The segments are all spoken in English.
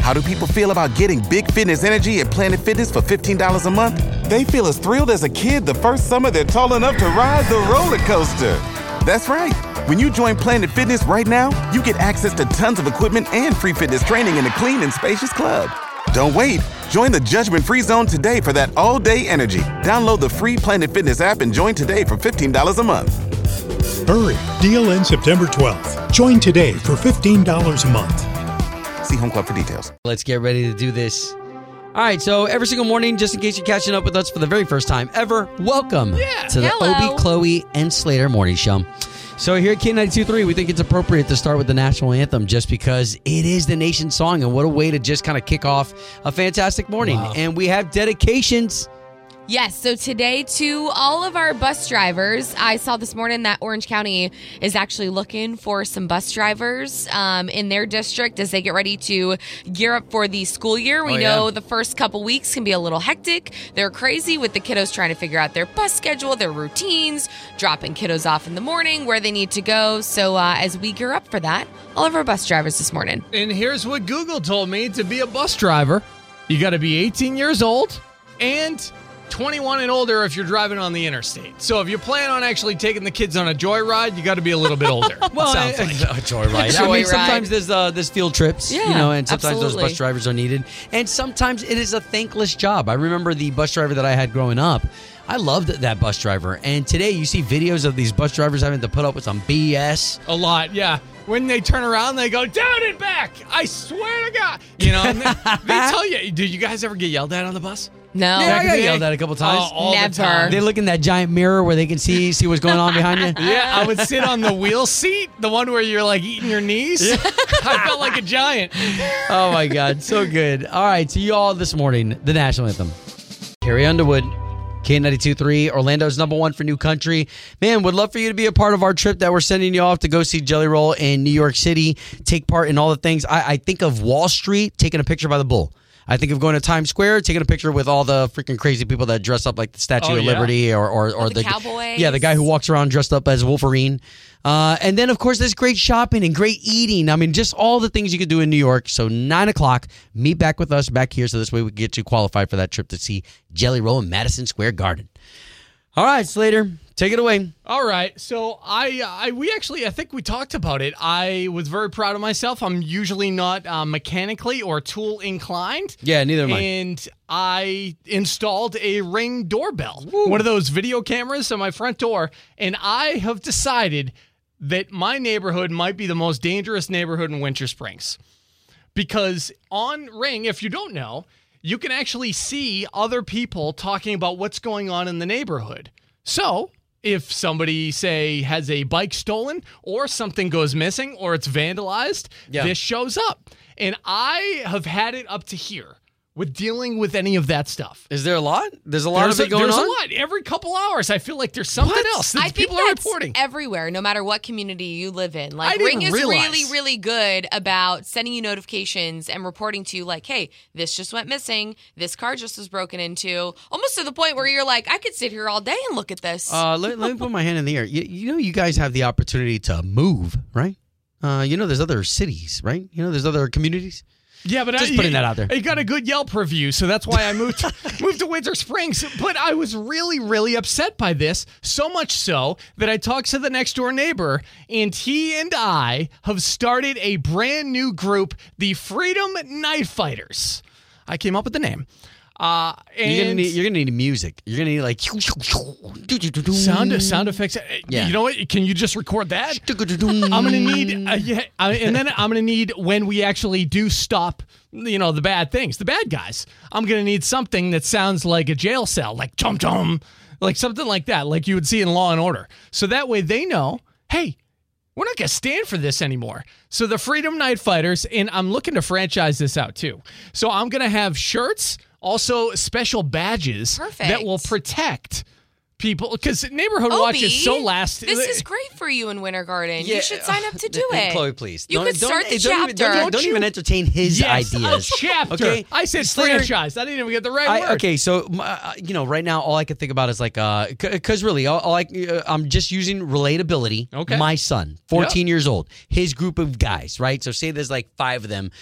How do people feel about getting big fitness energy at Planet Fitness for $15 a month? They feel as thrilled as a kid the first summer they're tall enough to ride the roller coaster. That's right. When you join Planet Fitness right now, you get access to tons of equipment and free fitness training in a clean and spacious club. Don't wait. Join the judgment-free zone today for that all-day energy. Download the free Planet Fitness app and join today for $15 a month. Hurry. Deal ends September 12th. Join today for $15 a month. See Home Club for details. Let's get ready to do this. All right, so every single morning, just in case you're catching up with us for the very first time ever, welcome to the Obie, Chloe, and Slater Morning Show. So here at K92.3, we think it's appropriate to start with the national anthem just because it is the nation's song, and what a way to just kind of kick off a fantastic morning. Wow. And we have dedications. Yes, so today to all of our bus drivers, I saw this morning that Orange County is actually looking for some bus drivers in their district as they get ready to gear up for the school year. We know the first couple weeks can be a little hectic. They're crazy with the kiddos trying to figure out their bus schedule, their routines, dropping kiddos off in the morning, where they need to go. So as we gear up for that, all of our bus drivers this morning. And here's what Google told me: to be a bus driver, you got to be 18 years old and 21 and older if you're driving on the interstate. So if you plan on actually taking the kids on a joyride, you got to be a little bit older. Well, sounds like a joyride. I mean, sometimes there's field trips, and sometimes those bus drivers are needed. And sometimes it is a thankless job. I remember the bus driver that I had growing up. I loved that bus driver. And today you see videos of these bus drivers having to put up with some BS. A lot, yeah. When they turn around, they go, down and back. I swear to God. You know, and they tell you, did you guys ever get yelled at on the bus? No. Yeah, I got yelled at a couple times. Never. They look in that giant mirror where they can see what's going on behind you. Yeah, I would sit on the wheel seat, the one where you're like eating your knees. Yeah. I felt like a giant. Oh, my God. So good. All right. So you all this morning, the national anthem. Carrie Underwood, K92.3, Orlando's #1 for New Country. Man, would love for you to be a part of our trip that we're sending you off to go see Jelly Roll in New York City. Take part in all the things. I think of Wall Street taking a picture by the bull. I think of going to Times Square, taking a picture with all the freaking crazy people that dress up like the Statue of Liberty or the cowboys. Yeah, the guy who walks around dressed up as Wolverine. And then, of course, there's great shopping and great eating. I mean, just all the things you could do in New York. So 9 o'clock, meet back with us back here so this way we can get you qualified for that trip to see Jelly Roll in Madison Square Garden. All right, Slater, take it away. All right. So I think we talked about it. I was very proud of myself. I'm usually not mechanically or tool inclined. Yeah, neither am I. And I installed a Ring doorbell, one of those video cameras on my front door. And I have decided that my neighborhood might be the most dangerous neighborhood in Winter Springs. Because on Ring, if you don't know, you can actually see other people talking about what's going on in the neighborhood. So if somebody, say, has a bike stolen or something goes missing or it's vandalized, this shows up. And I have had it up to here with dealing with any of that stuff. Is there a lot? There's a lot of it going on? There's a lot. Every couple hours, I feel like there's something else that people are reporting. Everywhere, no matter what community you live in. Like, I didn't Ring is realize. really, really good about sending you notifications and reporting to you, like, hey, this just went missing. This car just was broken into. Almost to the point where you're like, I could sit here all day and look at this. Let me put my hand in the air. You know, you guys have the opportunity to move, right? There's other cities, right? There's other communities. Yeah, but just putting that out there. I got a good Yelp review, so that's why I moved to Winter Springs. But I was really, really upset by this, so much so that I talked to the next door neighbor, and he and I have started a brand new group, the Freedom Night Fighters. I came up with the name. And you're gonna need music. You're gonna need like sound effects. Yeah. You know what? Can you just record that? I'm gonna need and then I'm gonna need, when we actually do stop, the bad things, the bad guys. I'm gonna need something that sounds like a jail cell, like chum chum, like something like that, like you would see in Law and Order. So that way they know, hey, we're not going to stand for this anymore. So the Freedom Night Fighters, and I'm looking to franchise this out too. So I'm going to have shirts, also special badges that will protect people, because Neighborhood Watch Obi, is so last. This is great for you in Winter Garden. Yeah. You should sign up to do it. Chloe, please. You could start the don't chapter. Don't even entertain his Yes, ideas. a chapter. Okay? I said Slater- franchise. I didn't even get the right word. Okay, so right now all I can think about is like, because really, I'm just using relatability. Okay. My son, 14 years old, his group of guys, right? So say there's like 5 of them.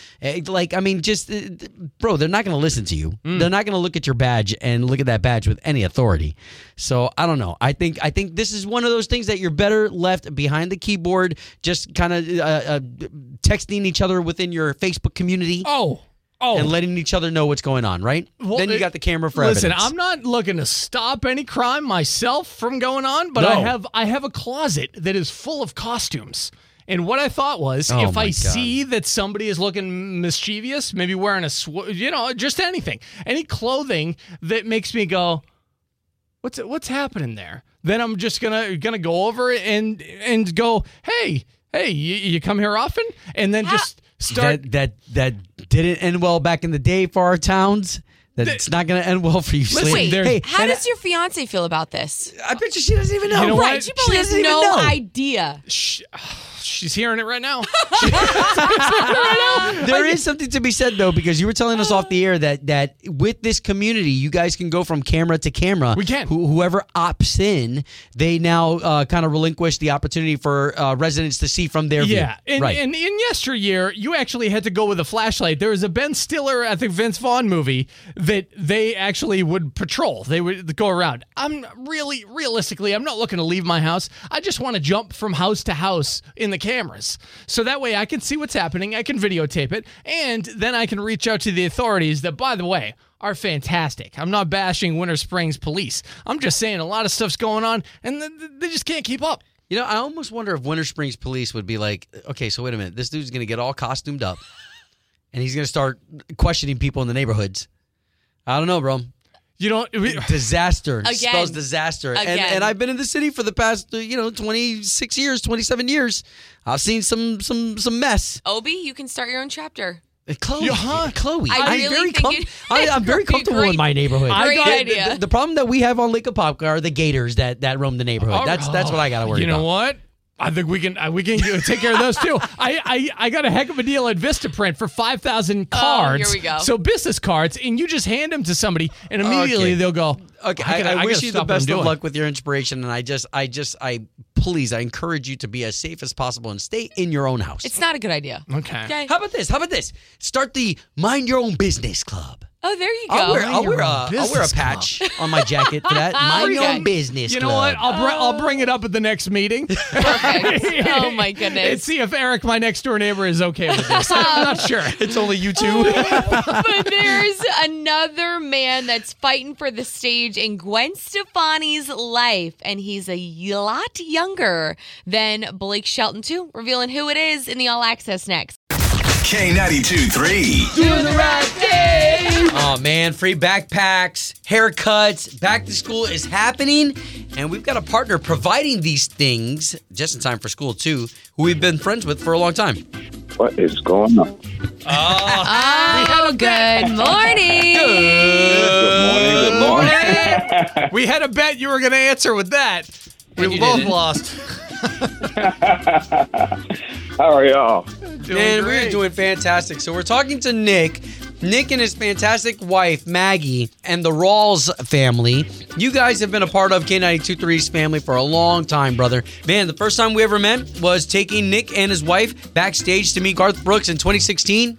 Bro, they're not going to listen to you. They're not going to look at your badge and look at that badge with any authority. So I don't know. I think this is one of those things that you're better left behind the keyboard, just kind of texting each other within your Facebook community. Oh. And letting each other know what's going on, right? Well, then you got the camera for listen, evidence. I'm not looking to stop any crime myself from going on, but No. I have a closet that is full of costumes. And what I thought was, Oh if my I God. see that somebody is looking mischievous, maybe wearing just anything, any clothing that makes me go, what's happening there? Then I'm just gonna go over and go, hey, you come here often, and then just start. That didn't end well back in the day for our towns. It's not going to end well for you. Slater. Wait, there's- how does your fiance feel about this? I bet you she doesn't even know. You know Right, what? she probably has doesn't even no know. idea. She's hearing it right now. There is something to be said though, because you were telling us off the air that with this community, you guys can go from camera to camera. We can. Whoever opts in, they now kind of relinquish the opportunity for residents to see from their view. Yeah, and right. in yesteryear, you actually had to go with a flashlight. There was a Ben Stiller, I think Vince Vaughn movie that they actually would patrol. They would go around. Realistically, I'm not looking to leave my house. I just want to jump from house to house in the cameras. So that way I can see what's happening. I can videotape it. And then I can reach out to the authorities that, by the way, are fantastic. I'm not bashing Winter Springs police. I'm just saying a lot of stuff's going on and they just can't keep up. You know, I almost wonder if Winter Springs police would be like, okay, so wait a minute. This dude's going to get all costumed up and he's going to start questioning people in the neighborhoods. I don't know, bro. You know, Disaster. Again. Spells disaster. Again. And I've been in the city for the past, 26 years, 27 years. I've seen some mess. Obi, you can start your own chapter. Chloe, Chloe, I I'm really very think I'm very comfortable in my neighborhood. Great The- idea. The problem that we have on Lake Apopka are the gators that roam the neighborhood. That's what I got to worry about. You know what? I think we can take care of those too. I got a heck of a deal at Vistaprint for 5,000 cards. here we go. So business cards, and you just hand them to somebody, and immediately Okay. they'll go. Okay, I I wish gotta you stop the what I'm best of doing." luck with your inspiration, and I please, I encourage you to be as safe as possible and stay in your own house. It's not a good idea. Okay. Okay. How about this? Start the Mind Your Own Business Club. Oh, there you go. I'll wear your own a business patch on my jacket for that. Mind Your Okay. Own Business You Club. know what? I'll bring it up at the next meeting. Perfect. Oh, my And goodness. see if Eric, my next door neighbor, is okay with this. I'm not sure. It's only you two. But there's another man that's fighting for the stage in Gwen Stefani's life, and he's a lot younger than Blake Shelton, too. Revealing who it is in the All Access next. K92.3. Oh man, free backpacks, haircuts, back to school is happening, and we've got a partner providing these things just in time for school too, who we've been friends with for a long time. What is going on? Oh, good morning. Good morning. We had a bet you were going to answer with that. We both lost. How are y'all? Man, we're doing fantastic. So we're talking to Nick and his fantastic wife, Maggie, and the Rawls family. You guys have been a part of K92.3's family for a long time, brother. Man, the first time we ever met was taking Nick and his wife backstage to meet Garth Brooks in 2016.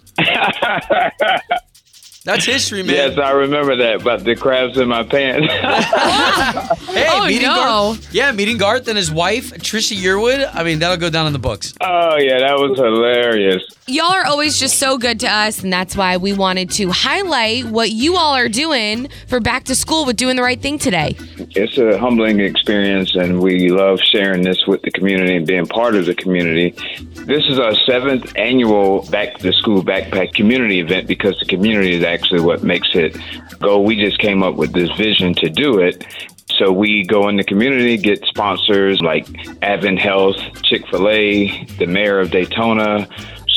That's history, man. Yes, I remember that, but the crabs in my pants. Hey, Oh, meeting no. Garth. Yeah, meeting Garth and his wife, Trisha Yearwood. I mean, that'll go down in the books. Oh, yeah, that was hilarious. Y'all are always just so good to us, and that's why we wanted to highlight what you all are doing for back to school with Doing the Right Thing today. It's a humbling experience, and we love sharing this with the community and being part of the community. This is our 7th annual Back to School Backpack community event because the community is actually what makes it go. We just came up with this vision to do it. So we go in the community, get sponsors like Advent Health, Chick-fil-A, the mayor of Daytona,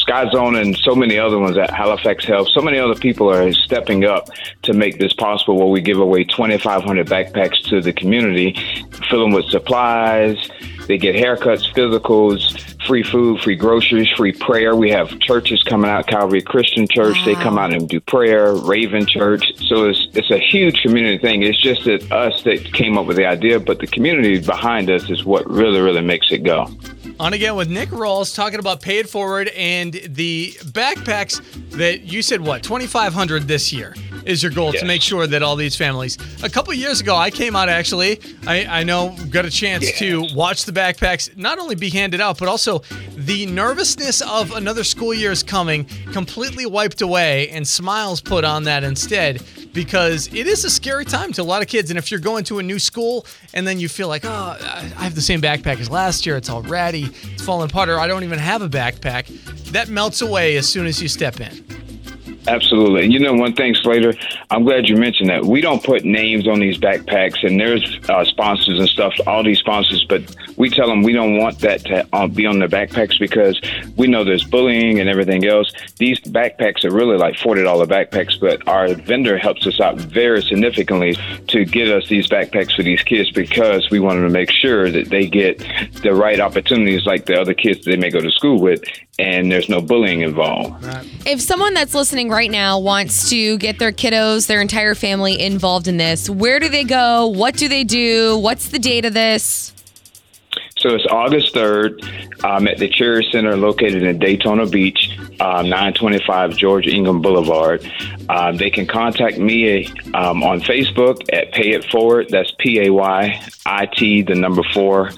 Sky Zone and so many other ones at Halifax Health, so many other people are stepping up to make this possible, where we give away 2,500 backpacks to the community, fill them with supplies. They get haircuts, physicals, free food, free groceries, free prayer. We have churches coming out, Calvary Christian Church. Wow. They come out and do prayer, Raven Church. So it's a huge community thing. It's just that us that came up with the idea, but the community behind us is what really, really makes it go. On again with Nick Rawls talking about Pay It Forward and the backpacks that you said, 2,500 this year is your goal. Yes. To make sure that all these families. A couple of years ago, I came out actually. I know got a chance to watch the backpacks not only be handed out, but also the nervousness of another school year is coming completely wiped away and smiles put on that instead. Because it is a scary time to a lot of kids. And if you're going to a new school and then you feel like, oh, I have the same backpack as last year, it's all ratty, it's falling apart, or I don't even have a backpack, that melts away as soon as you step in. Absolutely. And you know, one thing, Slater, I'm glad you mentioned that. We don't put names on these backpacks, and there's sponsors and stuff, all these sponsors, but we tell them we don't want that to be on the backpacks because we know there's bullying and everything else. These backpacks are really like $40 backpacks, but our vendor helps us out very significantly to get us these backpacks for these kids because we wanted to make sure that they get the right opportunities like the other kids that they may go to school with, and there's no bullying involved. If someone that's listening right now wants to get their kiddos, their entire family involved in this, where do they go? What do they do? What's the date of this? So it's August 3rd at the Cherry Center located in Daytona Beach, 925 George Ingham Boulevard. They can contact me on Facebook at Pay It Forward. That's PAYIT, the number 4,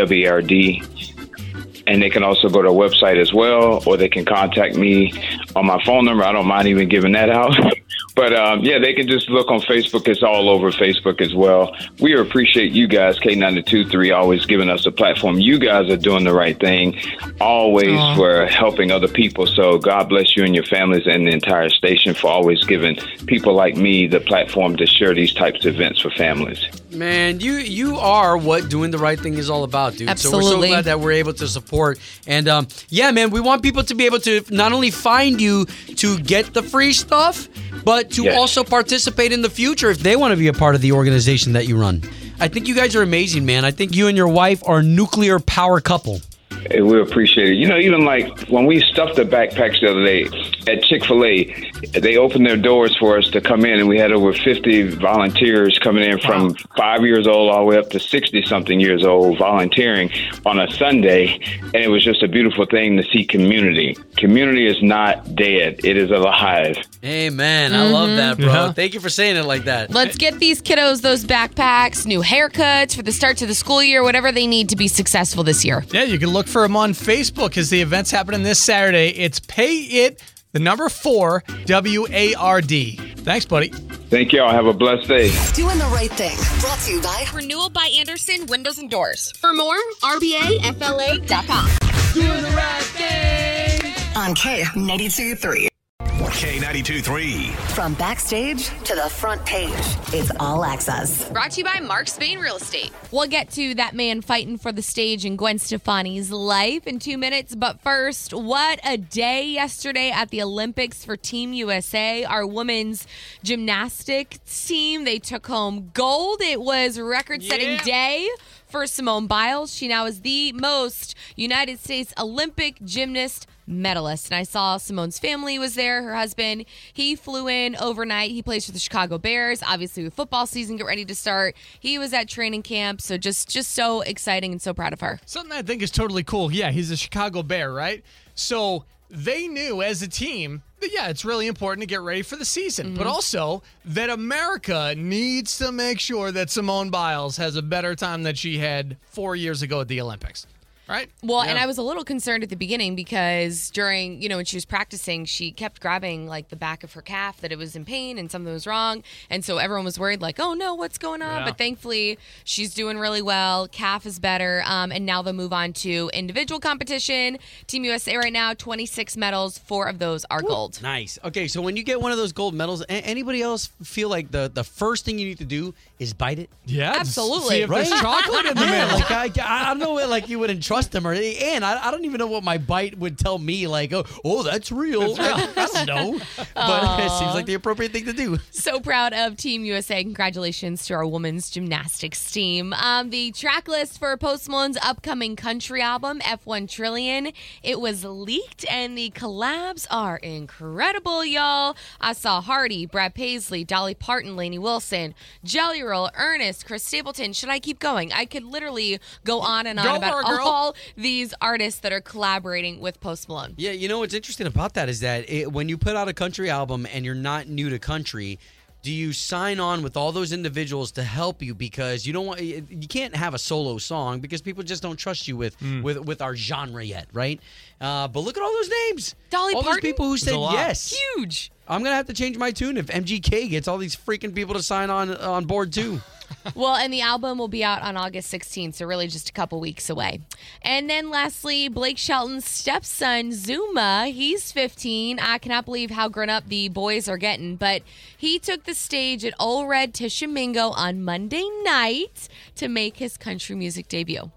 WRD. And they can also go to our website as well, or they can contact me on my phone number. I don't mind even giving that out. But, they can just look on Facebook. It's all over Facebook as well. We appreciate you guys, K92.3, always giving us a platform. You guys are doing the right thing, always for helping other people. So God bless you and your families and the entire station for always giving people like me the platform to share these types of events for families. Man, you are what doing the right thing is all about, dude. Absolutely. So we're so glad that we're able to support. And man, we want people to be able to not only find you to get the free stuff, but to also participate in the future if they want to be a part of the organization that you run. I think you guys are amazing, man. I think you and your wife are a nuclear power couple. Hey, we appreciate it. You know, even like when we stuffed the backpacks the other day at Chick-fil-A, they opened their doors for us to come in, and we had over 50 volunteers coming in from 5 years old all the way up to 60-something years old volunteering on a Sunday, and it was just a beautiful thing to see community. Community is not dead. It is alive. Amen. I love that, bro. Yeah. Thank you for saying it like that. Let's get these kiddos those backpacks, new haircuts for the start to the school year, whatever they need to be successful this year. Yeah, you can look for them on Facebook as the event's happening this Saturday. It's Pay It, the number 4, WARD. Thanks, buddy. Thank y'all. Have a blessed day. Doing the right thing. Brought to you by Renewal by Anderson Windows and Doors. For more, RBAFLA.com. Doing the right thing. On K92.3. K92.3. From backstage to the front page, it's All Access. Brought to you by Mark Spain Real Estate. We'll get to that man fighting for the stage in Gwen Stefani's life in 2 minutes. But first, what a day yesterday at the Olympics for Team USA. Our women's gymnastics team, they took home gold. It was a record-setting day for Simone Biles. She now is the most United States Olympic gymnast medalist. And I saw Simone's family was there. Her husband, he flew in overnight. He plays for the Chicago Bears. Obviously, with football season get ready to start, he was at training camp. So just so exciting and so proud of her. Something I think is totally cool. Yeah, he's a Chicago Bear, right? So they knew as a team that, it's really important to get ready for the season, but also that America needs to make sure that Simone Biles has a better time than she had 4 years ago at the Olympics. Right. Well, and I was a little concerned at the beginning because during, when she was practicing, she kept grabbing like the back of her calf that it was in pain and something was wrong. And so everyone was worried like, oh no, what's going on? But thankfully she's doing really well. Calf is better. And now they'll move on to individual competition. Team USA right now, 26 medals. 4 of those are gold. Nice. Okay. So when you get one of those gold medals, anybody else feel like the first thing you need to do is bite it? Yeah. Absolutely. See if there's chocolate in the middle. Like I don't know, like you wouldn't trust trust them, and I don't even know what my bite would tell me. Like, oh, that's real. I don't know, but it seems like the appropriate thing to do. So proud of Team USA. Congratulations to our women's gymnastics team. The track list for Post Malone's upcoming country album, F1 Trillion, it was leaked, and the collabs are incredible, y'all. I saw Hardy, Brad Paisley, Dolly Parton, Lainey Wilson, Jelly Roll, Ernest, Chris Stapleton. Should I keep going? I could literally go on and on about all these artists that are collaborating with Post Malone. Yeah, you know what's interesting about that is that when you put out a country album and you're not new to country, do you sign on with all those individuals to help you because you can't have a solo song because people just don't trust you with our genre yet, right? But look at all those names. Dolly all Parton? those people who said yes. Huge. I'm going to have to change my tune if MGK gets all these freaking people to sign on board too. Well, and the album will be out on August 16th, so really just a couple weeks away. And then lastly, Blake Shelton's stepson, Zuma, he's 15. I cannot believe how grown up the boys are getting, but he took the stage at Ole Red Tishomingo on Monday night to make his country music debut.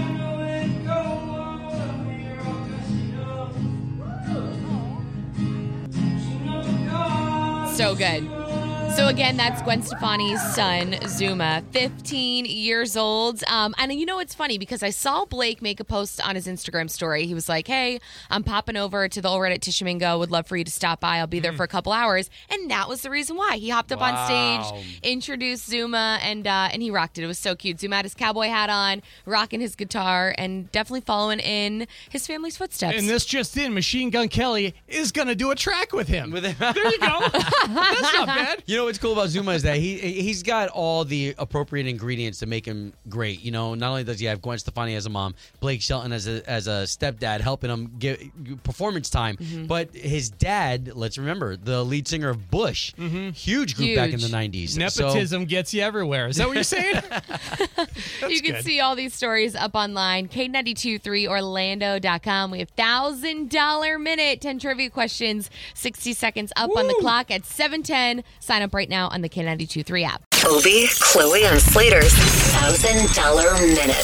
So good. So again, that's Gwen Stefani's son, Zuma, 15 years old. And you know, it's funny because I saw Blake make a post on his Instagram story. He was like, hey, I'm popping over to the Ole Red at Tishomingo. Would love for you to stop by. I'll be there for a couple hours. And that was the reason why. He hopped up on stage, introduced Zuma, and he rocked it. It was so cute. Zuma had his cowboy hat on, rocking his guitar, and definitely following in his family's footsteps. And this just in, Machine Gun Kelly is going to do a track with him. There you go. That's not bad. You know what's cool about Zuma is that he's got all the appropriate ingredients to make him great. You know, not only does he have Gwen Stefani as a mom, Blake Shelton as a stepdad helping him get performance time, but his dad, let's remember, the lead singer of Bush, huge group back in the 90s. Nepotism gets you everywhere. Is that what you're saying? You can see all these stories up online, K923Orlando.com. We have $1,000 minute, 10 trivia questions, 60 seconds up on the clock at 7:10. Sign up right now on the K92.3 app. Obie, Chloe, and Slater's $1,000 minute.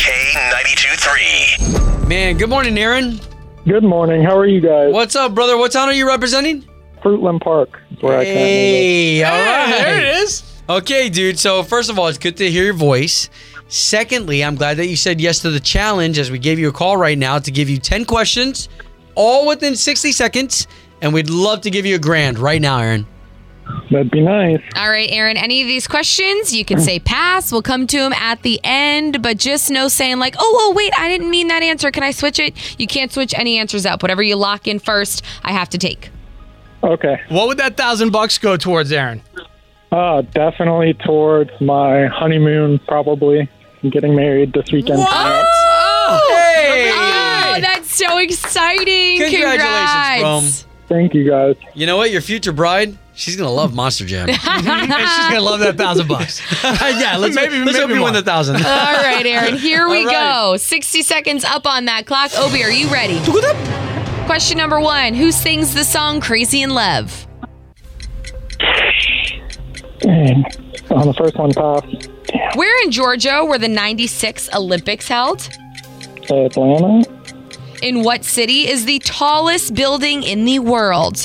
K92.3. Man, good morning, Aaron. Good morning. How are you guys? What's up, brother? What town are you representing? Fruitland Park is where I can't Hey, all right. There it is. Okay, dude. So first of all, it's good to hear your voice. Secondly, I'm glad that you said yes to the challenge as we gave you a call right now to give you 10 questions, all within 60 seconds, and we'd love to give you $1,000 right now, Aaron. That'd be nice. All right, Aaron, any of these questions, you can say pass. We'll come to them at the end, but just no saying like, oh, wait, I didn't mean that answer. Can I switch it? You can't switch any answers up. Whatever you lock in first, I have to take. Okay. What would that $1,000 go towards, Aaron? Definitely towards my honeymoon, probably. I'm getting married this weekend. What? Hey! Oh, that's so exciting. Congratulations, bro. Thank you, guys. You know what? Your future bride, she's going to love Monster Jam. And she's going to love that $1,000. Yeah, let's hope you win the 1,000. All right, Aaron, here we All right. go. 60 seconds up on that clock. Obie, are you ready? Question number 1. Who sings the song Crazy in Love? Dang. On the first one, pass. Damn. Where in Georgia were the 96 Olympics held? Atlanta. In what city is the tallest building in the world?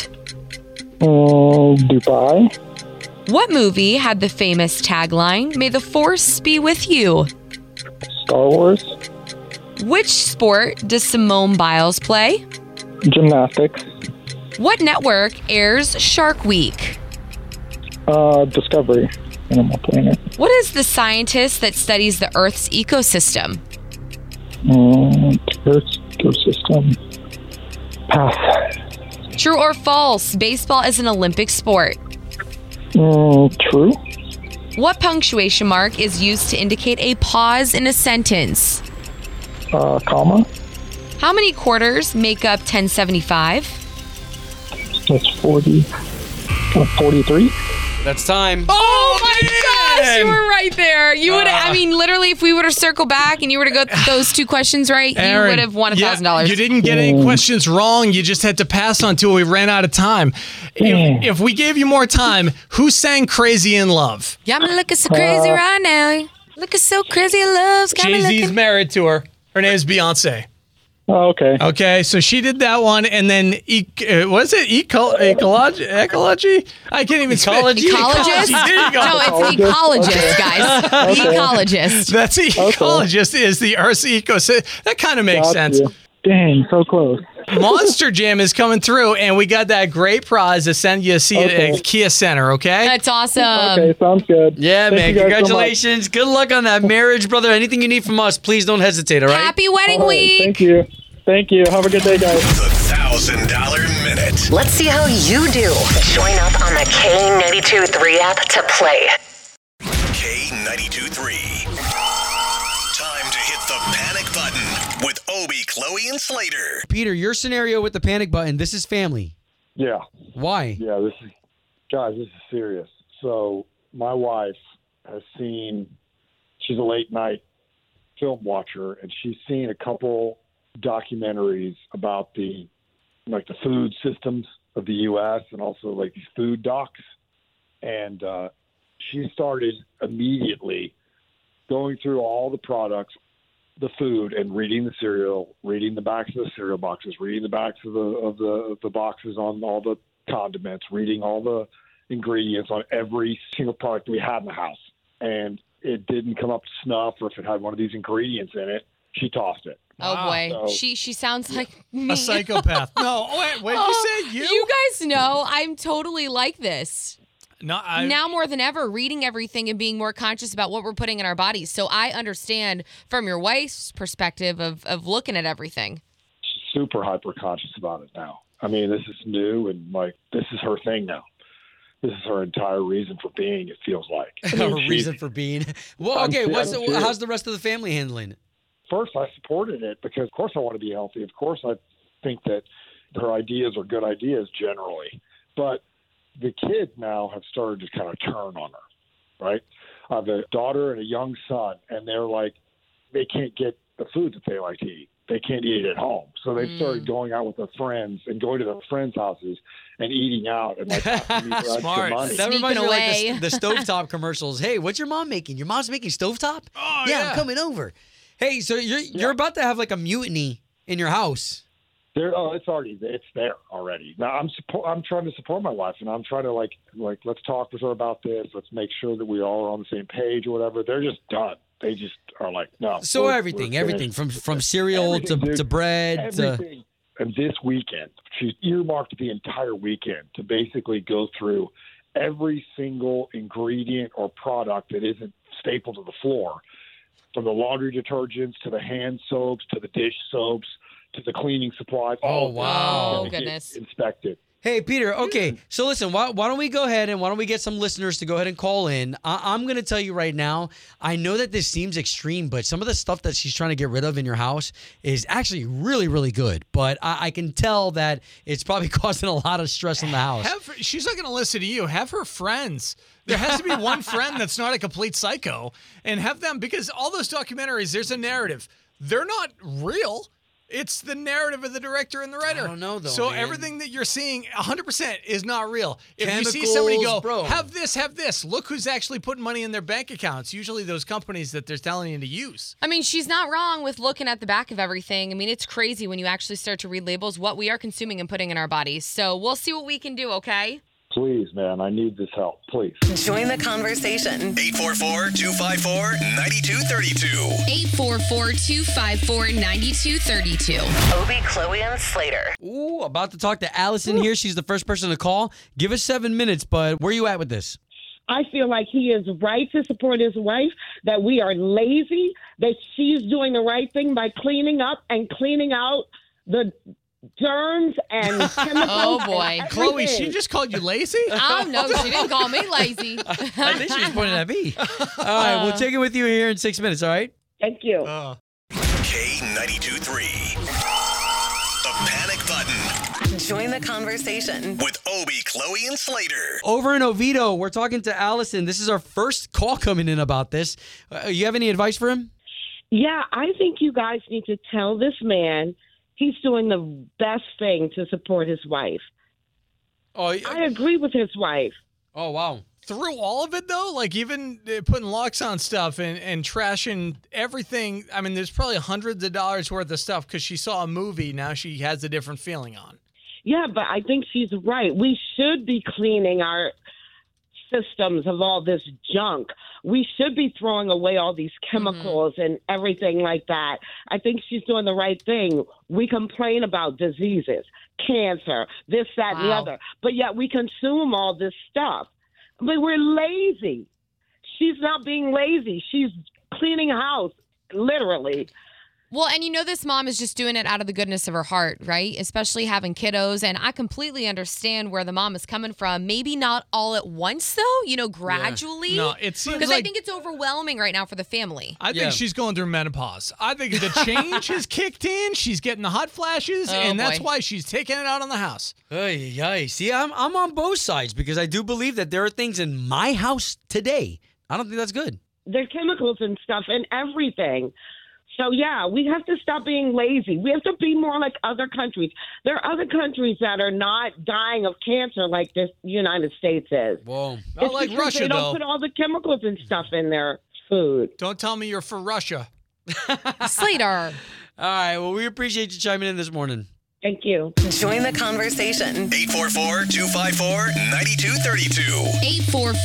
Dubai. What movie had the famous tagline, May the Force be with you? Star Wars. Which sport does Simone Biles play? Gymnastics. What network airs Shark Week? Discovery. Animal Planet. What is the scientist that studies the Earth's ecosystem? Earth's ecosystem. Pass. True or false? Baseball is an Olympic sport. True. What punctuation mark is used to indicate a pause in a sentence? Comma. How many quarters make up 1075? That's 43. That's time. Oh my gosh, you were right there. You would have, literally, if we would have circled back and you were to go those 2 questions right, Aaron, you would have won $1,000. You didn't get any questions wrong. You just had to pass on till we ran out of time. If we gave you more time, who sang Crazy in Love? Yeah, I'm looking so crazy right now. Looking so crazy in love. Jay-Z's married to her. Her name's Beyonce. Oh, okay. Okay, so she did that one, and then was it ecology? I can't even Ecology? Ecologist? There you go. No, it's the ecologist, guys. The ecologist. That's the ecologist is the Earth's ecosystem. That kind of makes sense. You. Dang, so close. Monster Jam is coming through, and we got that great prize to send you to see it at Kia Center, okay? That's awesome. Okay, sounds good. Yeah, Thank man. you guys so much. Congratulations. Good luck on that marriage, brother. Anything you need from us, please don't hesitate, all right? Happy wedding All right, week. thank you. Thank you. Have a good day, guys. The $1,000 Minute. Let's see how you do. Join up on the K82-3 app to play. K92-3. Time to hit the panic button with Obie, Chloe, and Slater. Peter, your scenario with the panic button, this is family. Yeah. Why? Yeah, this is serious. So my wife has she's a late night film watcher, and she's seen a couple documentaries about the food systems of the U.S. and also like these food docs. And she started immediately going through all the products, the food, and reading the cereal, reading the backs of the cereal boxes, reading the backs of the boxes on all the condiments, reading all the ingredients on every single product we had in the house. And it didn't come up to snuff, or if it had one of these ingredients in it, she tossed it. Oh boy, So- she sounds like me. A psychopath. No, wait, what did you say? You? You guys know I'm totally like this. No, Now more than ever, reading everything and being more conscious about what we're putting in our bodies. So I understand from your wife's perspective of looking at everything. She's super hyper conscious about it now. I mean, this is new, and this is her thing now. This is her entire reason for being, it feels like. I mean, reason for being. Well, okay, I'm serious. how's the rest of the family handling it? First, I supported it because, of course, I want to be healthy. Of course, I think that her ideas are good ideas generally. But the kids now have started to kind of turn on her, right? I have a daughter and a young son, and they're like, they can't get the food that they like to eat. They can't eat it at home. So they've started going out with their friends and going to their friends' houses and eating out and asking me for extra Smart. money. That reminds me of away. like the stovetop commercials. Hey, what's your mom making? Your mom's making stovetop? Oh, yeah, yeah. I'm coming over. Hey, so you're about to have like a mutiny in your house. It's there already. Now I'm trying to support my wife, and I'm trying to like let's talk with her about this. Let's make sure that we all are on the same page or whatever. They're just done. They just are like, no. So we're everything finished. from cereal to bread to Everything. And this weekend, she's earmarked the entire weekend to basically go through every single ingredient or product that isn't stapled to the floor, from the laundry detergents to the hand soaps to the dish soaps to the cleaning supplies. Oh, wow. Oh, goodness. Inspected. Hey, Peter, okay, so listen, why don't we go ahead and why don't we get some listeners to go ahead and call in? I'm going to tell you right now, I know that this seems extreme, but some of the stuff that she's trying to get rid of in your house is actually really, really good. But I can tell that it's probably causing a lot of stress in the house. She's not going to listen to you. Have her friends. There has to be one friend that's not a complete psycho, and have them, because all those documentaries, there's a narrative. They're not real. It's the narrative of the director and the writer. I don't know, though, So man. everything that you're seeing, 100% is not real. If you see somebody go, bro. have this, look who's actually putting money in their bank accounts. Usually those companies that they're telling you to use. I mean, she's not wrong with looking at the back of everything. I mean, it's crazy when you actually start to read labels, what we are consuming and putting in our bodies. So we'll see what we can do, okay? Please, man, I need this help. Please. Join the conversation. 844-254-9232. 844-254-9232. Obie, Chloe, and Slater. Ooh, about to talk to Allison here. She's the first person to call. Give us 7 minutes, but where are you at with this? I feel like he is right to support his wife, that we are lazy, that she's doing the right thing by cleaning up and cleaning out the germs and chemicals. Oh, boy. and Chloe, everything. she just called you lazy? Oh, no, she didn't call me lazy. I think she was pointing at me. All right, we'll check in with you here in 6 minutes, all right? Thank you. K92-3. The panic button Join the conversation. with Obie, Chloe, and Slater. Over in Oviedo, we're talking to Allison. This is our first call coming in about this. You have any advice for him? Yeah, I think you guys need to tell this man he's doing the best thing to support his wife. Oh, I agree with his wife. Oh, wow. through all of it, though, like even putting locks on stuff and trashing everything, I mean, there's probably hundreds of dollars worth of stuff because she saw a movie. Now she has a different feeling on. Yeah, but I think she's right. We should be cleaning our systems of all this junk. We should be throwing away all these chemicals and everything like that. I think she's doing the right thing. We complain about diseases, cancer, this, that, and the other, but yet we consume all this stuff. But we're lazy. She's not being lazy. She's cleaning house, literally. Well, and this mom is just doing it out of the goodness of her heart, right? Especially having kiddos. And I completely understand where the mom is coming from. Maybe not all at once, though, gradually. No, it seems because like, I think it's overwhelming right now for the family. I think she's going through menopause. I think the change has kicked in. She's getting the hot flashes, and that's why she's taking it out on the house. See, I'm on both sides because I do believe that there are things in my house today. I don't think that's good. There's chemicals and stuff in everything. So, yeah, we have to stop being lazy. We have to be more like other countries. There are other countries that are not dying of cancer like this United States is. Whoa. Not like Russia, they don't though. put all the chemicals and stuff in their food. Don't tell me you're for Russia. Slater. All right, well, we appreciate you chiming in this morning. Thank you. Join the conversation. 844-254-9232.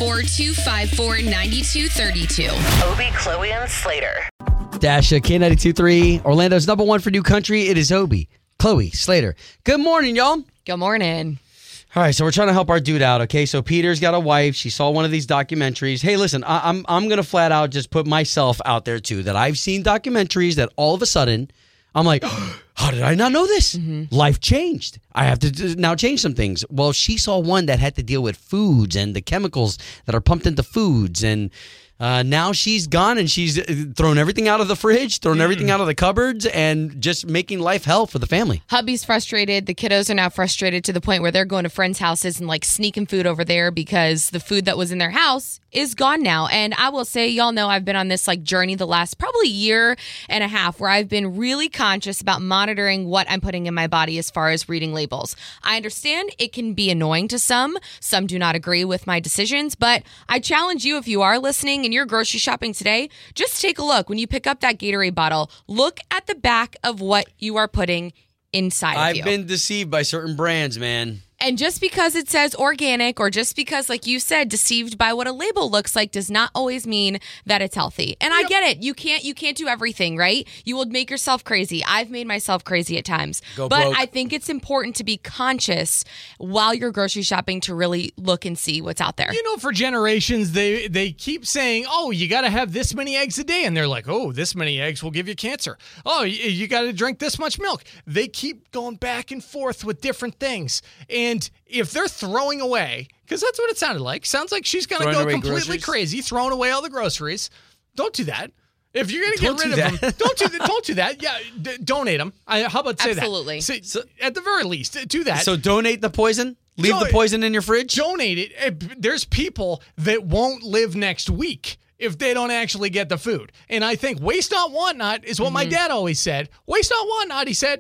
844-254-9232. Obie, Chloe, and Slater. Dasha, K92.3, Orlando's number one for new country. It is Obie, Chloe, Slater. Good morning, y'all. Good morning. All right, so we're trying to help our dude out, okay? So Peter's got a wife. She saw one of these documentaries. Hey, listen, I'm going to flat out just put myself out there, too, that I've seen documentaries that all of a sudden I'm like, how did I not know this? Life changed. I have to now change some things. Well, she saw one that had to deal with foods and the chemicals that are pumped into foods. And now she's gone and she's thrown everything out of the fridge, thrown everything out of the cupboards, and just making life hell for the family. Hubby's frustrated. The kiddos are now frustrated to the point where they're going to friends' houses and sneaking food over there because the food that was in their house is gone now. And I will say, y'all know I've been on this journey the last probably year and a half where I've been really conscious about monitoring what I'm putting in my body as far as reading labels. I understand it can be annoying to some. Some do not agree with my decisions, but I challenge you, if you are listening and you're grocery shopping today, just take a look. When you pick up that Gatorade bottle, look at the back of what you are putting inside of you. I've been deceived by certain brands, man. And just because it says organic or just because, like you said, deceived by what a label looks like does not always mean that it's healthy. And I get it. You can't do everything, right? You will make yourself crazy. I've made myself crazy at times. But I think it's important to be conscious while you're grocery shopping to really look and see what's out there. For generations, they keep saying, oh, you got to have this many eggs a day. And they're like, oh, this many eggs will give you cancer. Oh, you got to drink this much milk. They keep going back and forth with different things. And if they're throwing away, because that's what it sounded like. Sounds like she's going to go completely crazy, throwing away all the groceries. Don't do that. If you're going to get rid of them, don't do that. Yeah, donate them. How about say Absolutely. that? So, at the very least, do that. So donate the poison? Leave the poison in your fridge? Donate it. There's people that won't live next week if they don't actually get the food. And I think waste not, want not is what my dad always said. Waste not, want not, he said.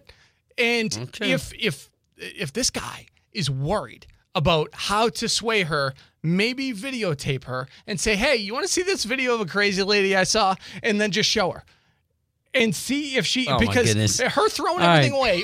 And if this guy is worried about how to sway her, maybe videotape her and say, hey, you want to see this video of a crazy lady I saw? And then just show her. And see if she, because her throwing everything away,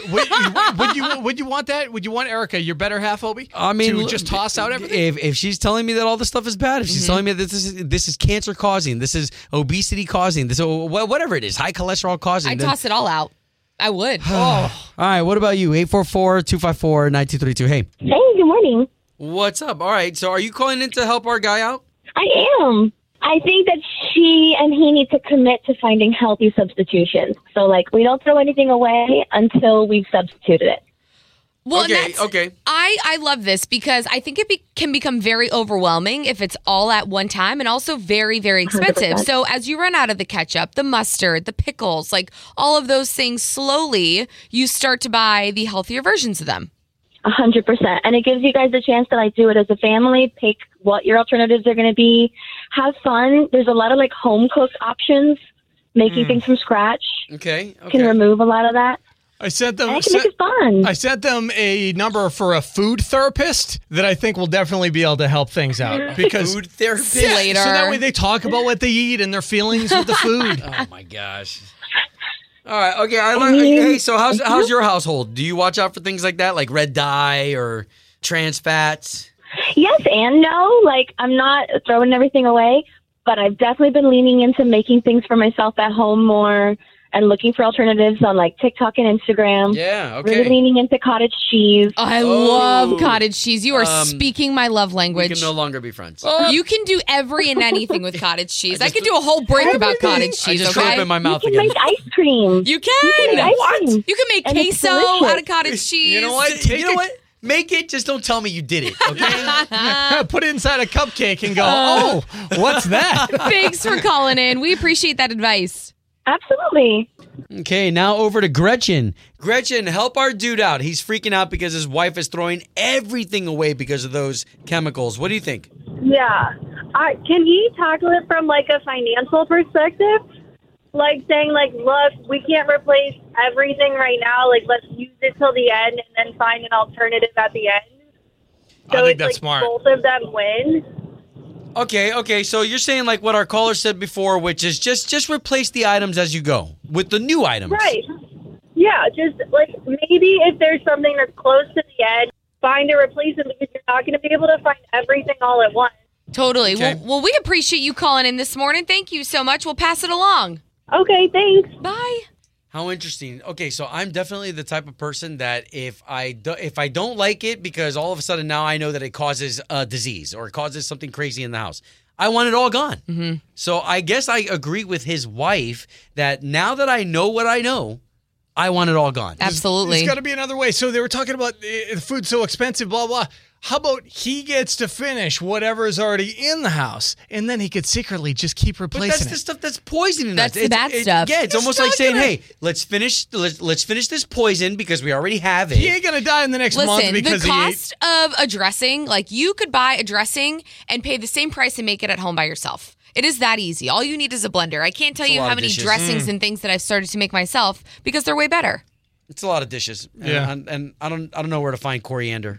would you want that? Would you want Erica, your better half, Obie? I mean, to just toss out everything? If she's telling me that all this stuff is bad, if she's telling me that this is cancer causing, this is obesity causing, this whatever it is, high cholesterol causing, I'd toss it all out. I would. All right, what about you? 844-254-9232. Hey. Hey, good morning. What's up? All right, so are you calling in to help our guy out? I am. I think that she and he need to commit to finding healthy substitutions. So, we don't throw anything away until we've substituted it. Well, okay. I love this because I think it can become very overwhelming if it's all at one time and also very, very expensive. 100%. So as you run out of the ketchup, the mustard, the pickles, all of those things, slowly you start to buy the healthier versions of them. 100%. And it gives you guys the chance to do it as a family, pick what your alternatives are going to be, have fun. There's a lot of home cooked options, making things from scratch. Okay. Can remove a lot of that. I sent them. And I can make it fun. I sent them a number for a food therapist that I think will definitely be able to help things out. Because Food therapist? Yeah, Later. so that way they talk about what they eat and their feelings with the food. Oh my gosh. All right. Okay. Hey, so how's your household? Do you watch out for things like that, like red dye or trans fats? Yes and no. Like, I'm not throwing everything away, but I've definitely been leaning into making things for myself at home more and looking for alternatives on like TikTok and Instagram. Yeah. Okay. Really leaning into cottage cheese. I love cottage cheese. You are speaking my love We language. can no longer be friends. You can do every and anything with cottage cheese. I could do a whole break about cottage I cheese. just threw up Okay, in my mouth You can again. make ice cream. you can. Ice cream. You can make And it's queso delicious. out of cottage cheese. You know what? You know what? Make it. Just don't tell me you did it. Okay. Put it inside a cupcake and go, oh, what's that? Thanks for calling in. We appreciate that advice. Absolutely. Okay, now over to Gretchen. Gretchen, help our dude out. He's freaking out because his wife is throwing everything away because of those chemicals. What do you think? Yeah. Can he tackle it from like a financial perspective? Like saying like, look, we can't replace everything right now. Like, let's use it till the end and then find an alternative at the end. So I think it's that's like smart. both of them win. Okay. So you're saying like what our caller said before, which is just replace the items as you go with the new items. Right. Yeah, just like maybe if there's something that's close to the end, find a replacement because you're not going to be able to find everything all at once. Totally. Okay. Well, we appreciate you calling in this morning. Thank you so much. We'll pass it along. Okay, thanks. Bye. How interesting. Okay, so I'm definitely the type of person that if I don't like it because all of a sudden now I know that it causes a disease or it causes something crazy in the house, I want it all gone. Mm-hmm. So I guess I agree with his wife that now that I know what I know, I want it all gone. Absolutely. There's got to be another way. So they were talking about the food's so expensive, blah, blah. How about he gets to finish whatever is already in the house, and then he could secretly just keep But replacing that's it. the stuff that's poisoning That's us. the bad stuff. Yeah, it's almost not like saying, gonna- "Hey, let's finish this poison because we already have it." He ain't going to die in the next month Listen, because the he ate. cost of a dressing, like you could buy a dressing and pay the same price and make it at home by yourself. It is that easy. All you need is a blender. I can't tell It's a you lot how of many dishes. dressings and things that I've started to make myself because they're way better. It's a lot of dishes. Yeah. and I don't know where to find coriander.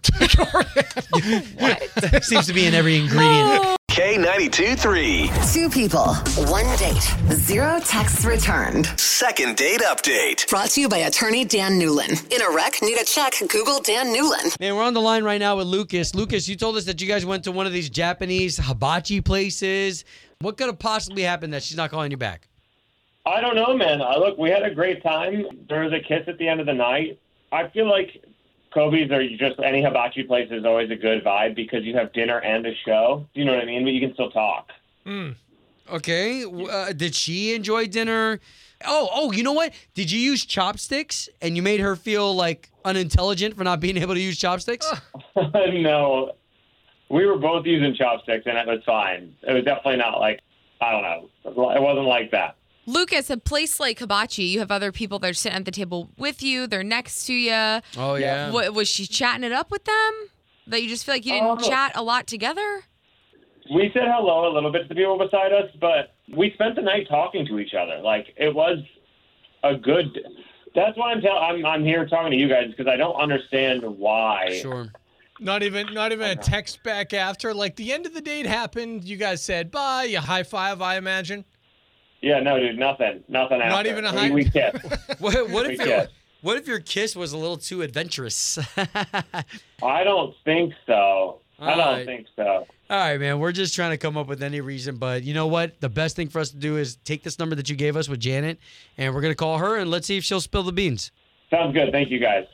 That seems to be in every ingredient. K92 3. Two people, one date, 0 texts returned. Second date update. Brought to you by attorney Dan Newlin. In a wreck, need a check, Google Dan Newlin. Man, we're on the line right now with Lucas. Lucas, you told us that you guys went to one of these Japanese hibachi places. What could have possibly happened that she's not calling you back? I don't know, man. Look, we had a great time. There was a kiss at the end of the night. I feel like Kobe's or just any hibachi place is always a good vibe because you have dinner and a show. You know what I mean? But you can still talk. Okay. Did she enjoy dinner? Oh, you know what? Did you use chopsticks and you made her feel like unintelligent for not being able to use chopsticks? No. We were both using chopsticks, and it was fine. It was definitely not like, I don't know. It wasn't like that. Lucas, a place like hibachi, you have other people that are sitting at the table with you. They're next to you. Oh, yeah. Was she chatting it up with them? That you just feel like you didn't chat a lot together? We said hello a little bit to the people beside us, but we spent the night talking to each other. Like, it was a good... That's why I'm here talking to you guys, because I don't understand why. Sure. Not even a text back after. Like the end of the date happened. You guys said bye. You high five, I imagine. Yeah, no, dude, nothing after. Not even a high. We kissed. What if your kiss was a little too adventurous? I don't think so. I don't think so. All right, man. We're just trying to come up with any reason, but you know what? The best thing for us to do is take this number that you gave us with Janet, and we're gonna call her and let's see if she'll spill the beans. Sounds good. Thank you, guys.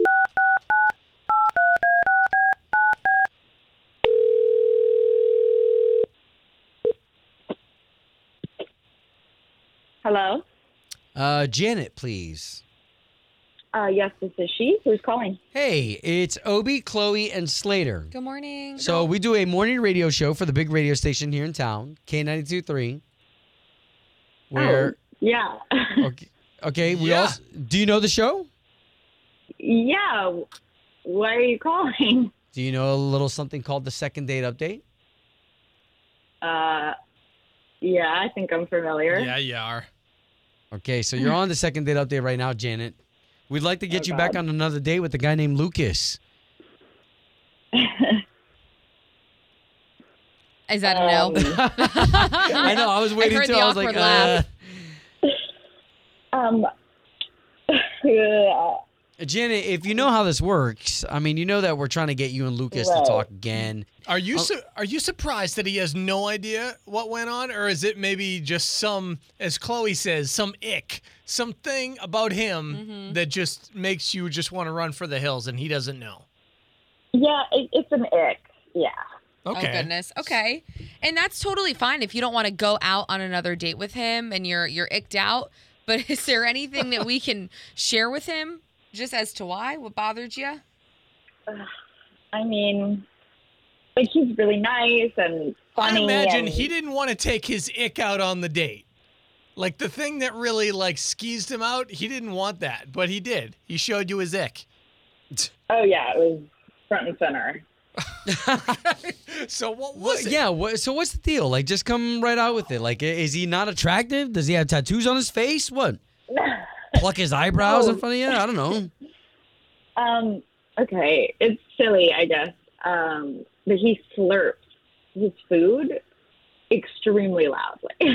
Hello? Janet, please. Yes, this is she. Who's calling? Hey, it's Obi, Chloe, and Slater. Good morning. So we do a morning radio show for the big radio station here in town, K92.3. Where? Yeah. Okay. We Yeah. also. Do you know the show? Yeah. Why are you calling? Do you know a little something called the Second Date Update? Yeah, I think I'm familiar. Yeah, you are. Okay, so you're on the Second Date Update right now, Janet. We'd like to get you back on another date with a guy named Lucas. Is that a no? I know. I was waiting heard till the I was like, awkward laugh. Janet, if you know how this works, I mean, you know that we're trying to get you and Lucas to talk again. Are you surprised that he has no idea what went on, or is it maybe just some, as Chloe says, some ick, something about him that just makes you just want to run for the hills, and he doesn't know? Yeah, it's an ick. Yeah. Okay. Oh goodness. Okay. And that's totally fine if you don't want to go out on another date with him and you're icked out. But is there anything that we can share with him just as to why? What bothered you? I mean, like, he's really nice and funny. I imagine and he didn't want to take his ick out on the date. Like, the thing that really, like, skeezed him out, he didn't want that. But he did. He showed you his ick. Oh, yeah, it was front and center. So what was it? Yeah, so what's the deal? Like, just come right out with it. Like, is he not attractive? Does he have tattoos on his face? What? Pluck his eyebrows in front of you? I don't know. Okay, it's silly, I guess. But he slurps his food extremely loudly.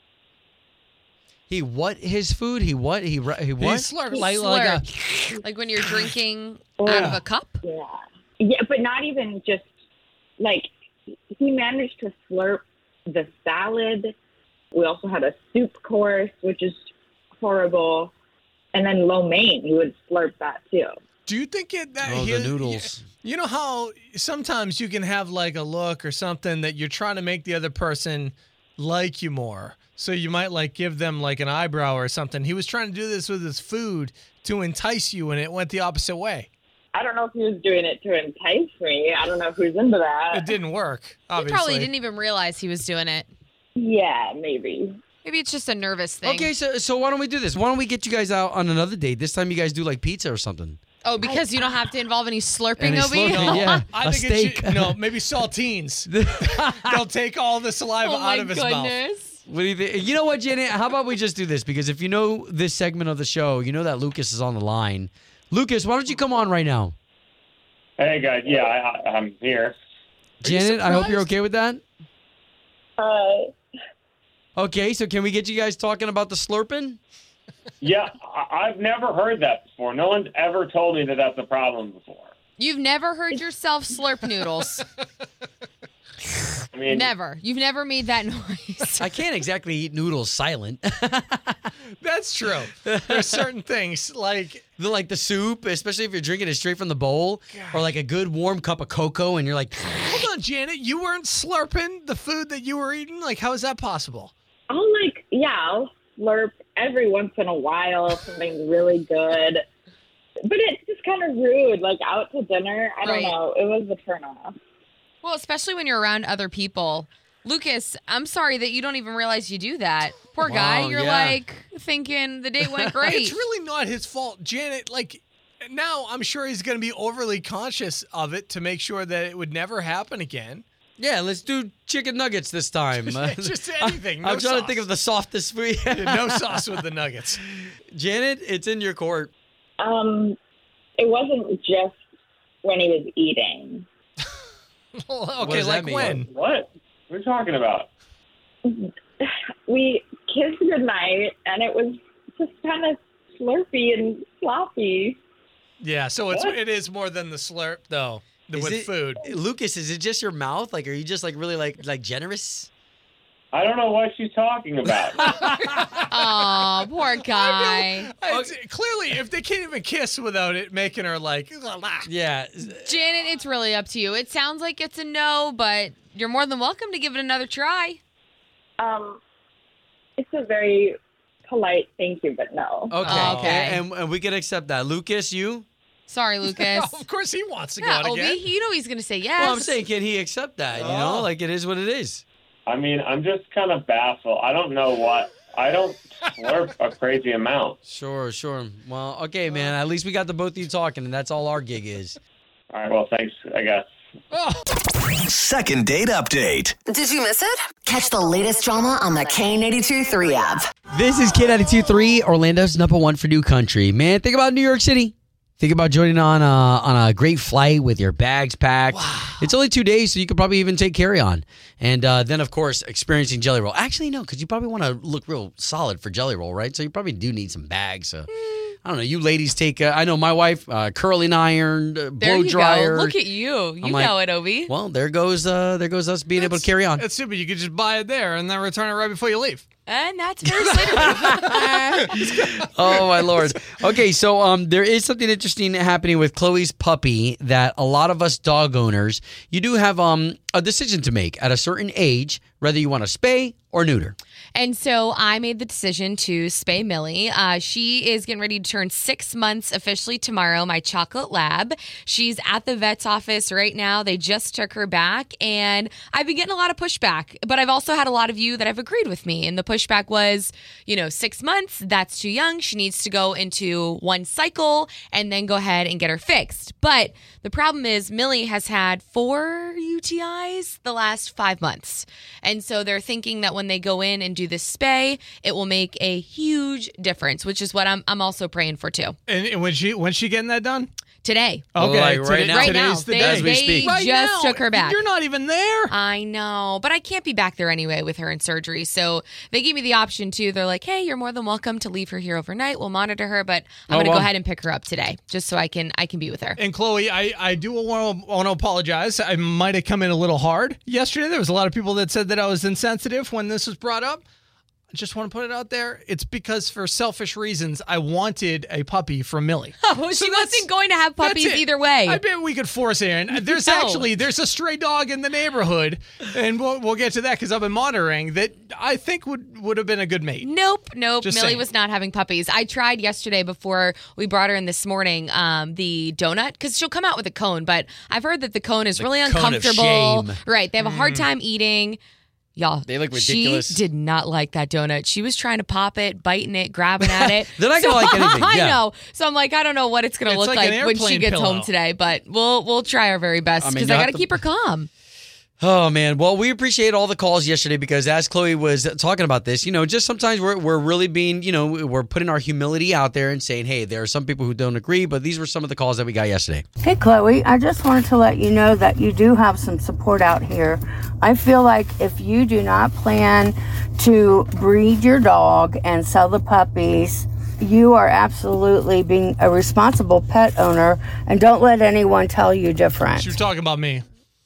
He what his food? He what? He what? He slurped Like when you're drinking out of a cup? Yeah. Yeah, but not even just, like, he managed to slurp the salad. We also had a soup course, which is horrible. And then lo mein, he would slurp that too. Do you think the noodles. You know how sometimes you can have like a look or something that you're trying to make the other person like you more. So you might like give them like an eyebrow or something. He was trying to do this with his food to entice you, and it went the opposite way. I don't know if he was doing it to entice me. I don't know who's into that. It didn't work, obviously. He probably didn't even realize he was doing it. Yeah, maybe. Maybe it's just a nervous thing. Okay, so why don't we do this? Why don't we get you guys out on another date? This time you guys do like pizza or something. Oh, because you don't have to involve any slurping, Any Obi? slurping, yeah. I A think steak. maybe saltines. They'll take all the saliva out of his mouth. What do you think? You know what, Janet? How about we just do this? Because if you know this segment of the show, you know that Lucas is on the line. Lucas, why don't you come on right now? Hey, guys. Yeah, I'm here. Janet, I hope you're okay with that. Okay, so can we get you guys talking about the slurping? Yeah, I've never heard that before. No one's ever told me that that's a problem before. You've never heard yourself slurp noodles. I mean, Never. You've never made that noise. I can't exactly eat noodles silent. That's true. There's certain things like the soup, especially if you're drinking it straight from the bowl, or like a good warm cup of cocoa, and you're like, hold on, Janet, you weren't slurping the food that you were eating? Like, how is that possible? I'll slurp every once in a while, something really good. But it's just kind of rude, like out to dinner. I don't know. It was a turnoff. Well, especially when you're around other people. Lucas, I'm sorry that you don't even realize you do that. Poor guy. You're like thinking the date went great. It's really not his fault. Janet, like, now I'm sure he's going to be overly conscious of it to make sure that it would never happen again. yeah, let's do chicken nuggets this time. Just anything. I'm trying to think of the softest food. No sauce with the nuggets. Janet, it's in your court. It wasn't just when he was eating. Okay, like when? What? What are you talking about? We kissed goodnight, and it was just kind of slurpy and sloppy. Yeah, so it is more than the slurp, though, with food. Lucas, is it just your mouth? Like, are you just like really like generous? I don't know what she's talking about. Oh, poor guy. Clearly, if they can't even kiss without it making her like, yeah. Janet, it's really up to you. It sounds like it's a no, but you're more than welcome to give it another try. It's a very polite thank you, but no. Okay. And we can accept that. Lucas, you? Sorry, Lucas. Of course he wants to go Yeah, out Obi, again. you know he's going to say yes. Well, I'm saying, can he accept that? You know, like it is what it is. I mean, I'm just kind of baffled. I don't know what. I don't slurp a crazy amount. Sure. Well, okay, man. At least we got the both of you talking, and that's all our gig is. All right, well, thanks, I guess. Second date update. Did you miss it? Catch the latest drama on the K82-3 app. This is K92.3, Orlando's number one for new country. Man, think about New York City. Think about joining on a great flight with your bags packed. Wow. It's only 2 days, so you could probably even take carry-on. And then, of course, experiencing Jelly Roll. Actually, no, because you probably want to look real solid for Jelly Roll, right? So you probably do need some bags. So I don't know. You ladies take, I know my wife, curling iron, blow dryer. Go. Look at you. You know it, Obi. Well, there goes us being able to carry on. That's stupid. You could just buy it there and then return it right before you leave. And that's very Slater. Oh, my Lord. Okay, so there is something interesting happening with Chloe's puppy that a lot of us dog owners, you do have a decision to make at a certain age, whether you want to spay or neuter. And so I made the decision to spay Millie. She is getting ready to turn 6 months officially tomorrow, my chocolate lab. She's at the vet's office right now. They just took her back, and I've been getting a lot of pushback, but I've also had a lot of you that have agreed with me. And the pushback was, 6 months, that's too young. She needs to go into one cycle and then go ahead and get her fixed. But the problem is Millie has had 4 UTIs the last 5 months. And so they're thinking that when they go in and do this spay, it will make a huge difference, which is what I'm also praying for too. And when's she getting that done? Today. Okay, right now. Today's the day. As we speak. They just took her back. You're not even there. I know, but I can't be back there anyway with her in surgery. So they gave me the option too. They're like, hey, you're more than welcome to leave her here overnight. We'll monitor her, but I'm going to go ahead and pick her up today just so I can be with her. And Chloe, I do want to apologize. I might have come in a little hard yesterday. There was a lot of people that said that I was insensitive when this was brought up. I just want to put it out there. It's because for selfish reasons, I wanted a puppy from Millie. Oh, she wasn't going to have puppies either way. I bet we could force Aaron. There's a stray dog in the neighborhood, and we'll get to that because I've been monitoring that I think would have been a good mate. Nope. Millie was not having puppies. I tried yesterday before we brought her in this morning, the donut, because she'll come out with a cone, but I've heard that the cone is really uncomfortable. Cone of shame. Right. They have a hard time eating. Y'all, they look ridiculous. She did not like that donut. She was trying to pop it, biting it, grabbing at it. They're not going to like anything. I know. So I'm like, I don't know what it's going to look like when she gets home today, but we'll try our very best because I got to keep her calm. Oh, man. Well, we appreciate all the calls yesterday because as Chloe was talking about this, just sometimes we're really being, we're putting our humility out there and saying, hey, there are some people who don't agree, but these were some of the calls that we got yesterday. Hey, Chloe, I just wanted to let you know that you do have some support out here. I feel like if you do not plan to breed your dog and sell the puppies, you are absolutely being a responsible pet owner, and don't let anyone tell you different. You're talking about me.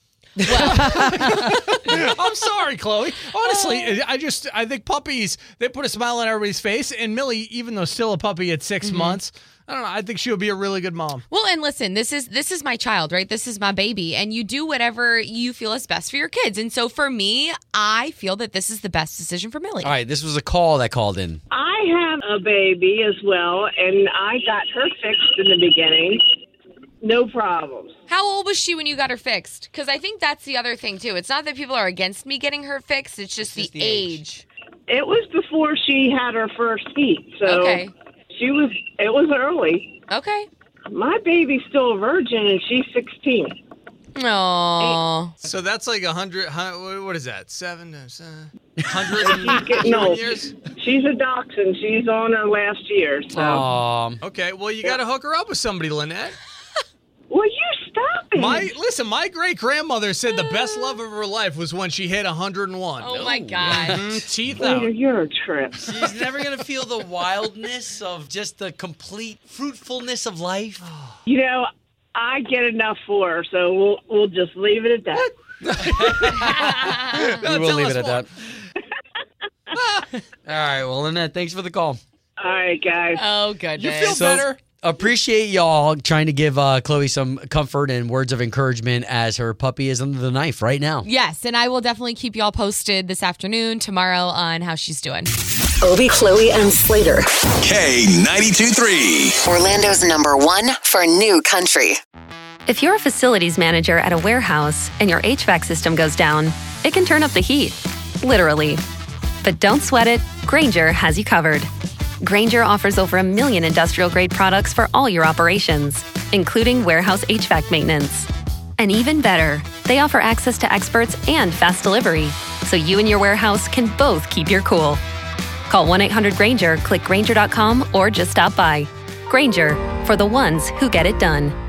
I'm sorry, Chloe. Honestly, I think puppies, they put a smile on everybody's face. And Millie, even though still a puppy at 6 months, I don't know, I think she'll be a really good mom. Well, and listen, this is my child, right? This is my baby. And you do whatever you feel is best for your kids. And so for me, I feel that this is the best decision for Millie. All right, this was a call that called in. I have a baby as well, and I got her fixed in the beginning. No problems. How old was she when you got her fixed? Because I think that's the other thing, too. It's not that people are against me getting her fixed. It's just the age. It was before she had her first heat. So okay. It was early. Okay. My baby's still a virgin, and she's 16. Aww. So that's like 100, what is that, 100 years? She's a dachshund. She's on her last year. So. Okay, well, you got to hook her up with somebody, Lynette. Will you stop it? My great-grandmother said the best love of her life was when she hit 101. Oh, my God. Teeth out. You're a trip. She's never going to feel the wildness of just the complete fruitfulness of life. I get enough for her, so we'll just leave it at that. We will leave it at that. All right, well, Lynette, thanks for the call. All right, guys. Oh, goodness. You feel better? Appreciate y'all trying to give Chloe some comfort and words of encouragement as her puppy is under the knife right now. Yes, and I will definitely keep y'all posted this afternoon, tomorrow, on how she's doing. Obie, Chloe, and Slater. K92.3. Orlando's number one for new country. If you're a facilities manager at a warehouse and your HVAC system goes down, it can turn up the heat, literally. But don't sweat it. Grainger has you covered. Grainger offers over 1 million industrial-grade products for all your operations, including warehouse HVAC maintenance. And even better, They offer access to experts and fast delivery, so you and your warehouse can both keep your cool. Call 1-800-GRAINGER, click Grainger.com, or just stop by. Grainger, for the ones who get it done.